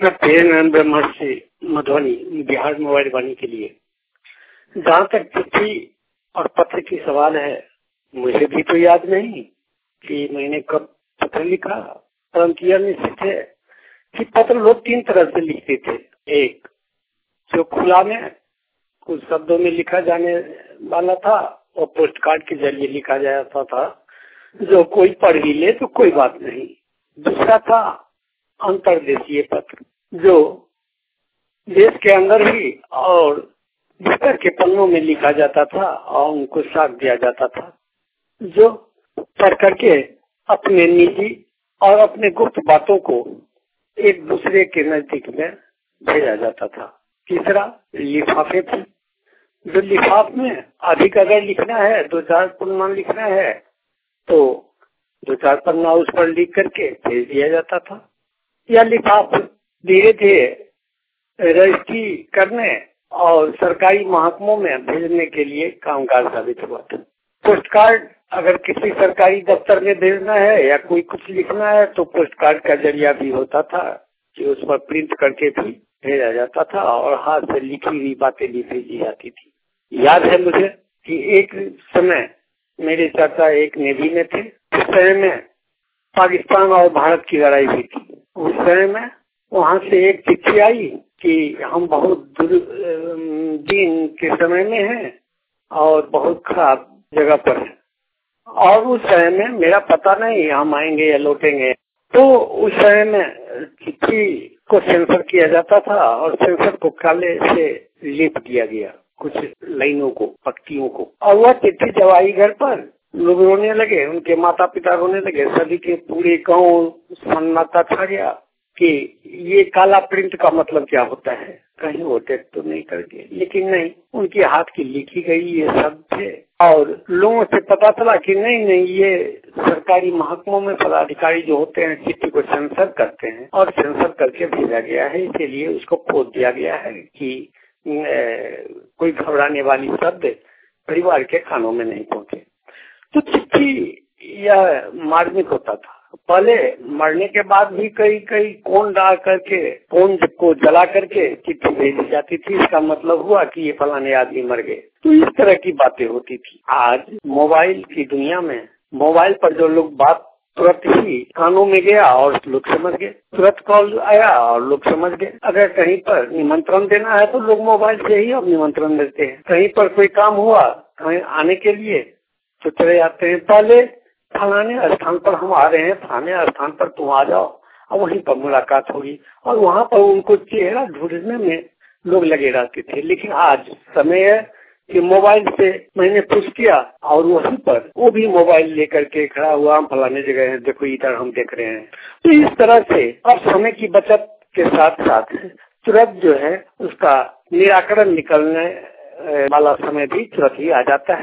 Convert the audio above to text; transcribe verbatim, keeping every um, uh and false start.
ब्रह्मर्षि Madhubani Bihar mobile वाणी के लिए। जहाँ तक चिट्ठी और पत्र की सवाल है, मुझे भी तो याद नहीं कि मैंने कब पत्र लिखा, परंतु यह निश्चित है कि पत्र लोग तीन तरह से लिखते थे। एक जो खुला में कुछ शब्दों में लिखा जाने वाला था और पोस्ट कार्ड के जरिए लिखा जाता था, जो कोई पढ़ भी ले तो कोई बात नहीं। दूसरा था अंतर्देशीय पत्र, जो देश के अंदर ही और भीतर के पन्नों में लिखा जाता था और उनको साथ दिया जाता था, जो पढ़ करके अपने निजी और अपने गुप्त बातों को एक दूसरे के नजदीक में भेजा जाता था। तीसरा लिफाफे थे, जो लिफाफ में अधिक अगर लिखना है, दो चार पन्ना लिखना है तो दो चार पन्ना उस पर लिख करके भेज दिया जाता था। यह लिफाफ धीरे धीरे रजिस्ट्री करने और सरकारी महकमों में भेजने के लिए कामगार साबित हुआ था। पोस्ट कार्ड अगर किसी सरकारी दफ्तर में भेजना है या कोई कुछ लिखना है तो पोस्ट कार्ड का जरिया भी होता था कि उस पर प्रिंट करके भी भेजा जाता था और हाथ से लिखी हुई बातें भी भेजी जाती थी। याद है मुझे कि एक समय मेरे चाचा एक नेवी में थे। उस समय में पाकिस्तान और भारत की लड़ाई हुई थी। उस समय में वहाँ से एक चिट्ठी आई कि हम बहुत दिन के समय में हैं और बहुत खराब जगह पर है, और उस समय में मेरा पता नहीं हम आएंगे या लौटेंगे। तो उस समय में चिट्ठी को सेंसर किया जाता था और सेंसर को काले से लिप दिया गया, कुछ लाइनों को, पंक्तियों को, और वह चिट्ठी जब आई घर पर लोग रोने लगे, उनके माता पिता रोने लगे, सभी के पूरे गाँव सन्नाटा छा गया कि ये काला प्रिंट का मतलब क्या होता है, कहीं वो टेक तो नहीं करके। लेकिन नहीं, उनके हाथ की लिखी गई ये सब थे और लोगों से पता चला कि नहीं नहीं ये सरकारी महकमों में पदाधिकारी जो होते हैं चिट्ठी को सेंसर करते हैं और सेंसर करके भेजा गया है, इसीलिए उसको पोस्ट दिया गया है कि ए, कोई घबराने वाली शब्द परिवार के कानों में नहीं पहुंचे। तो चिट्ठी यह मार्मिक होता था। पहले मरने के बाद भी कई कई कोन डाल करके, कोन को जला करके चिट्ठी भेजी जाती थी। इसका मतलब हुआ कि ये फलाने आदमी मर गए। तो इस तरह की बातें होती थी। आज मोबाइल की दुनिया में मोबाइल पर जो लोग बात तुरंत ही कानों में गया और लोग समझ गए, तुरंत कॉल आया और लोग समझ गए। अगर कहीं पर निमंत्रण देना है तो लोग मोबाइल से ही अब निमंत्रण देते हैं। कहीं पर कोई काम हुआ कहीं आने के लिए तो चले जाते हैं, पहले फलाने स्थान पर हम आ रहे हैं, फलाने स्थान पर तुम आ जाओ और वहीं पर मुलाकात होगी, और वहाँ पर उनको चेहरा ढूंढने में लोग लगे रहते थे। लेकिन आज समय है कि मोबाइल से मैंने पुश किया और वहीं पर वो भी मोबाइल लेकर के खड़ा हुआ, हम फलाने जगह हैं, देखो इधर हम देख रहे हैं। तो इस तरह से अब समय की बचत के साथ साथ तुरंत जो है उसका निराकरण निकलने वाला समय भी तुरंत ही आ जाता है।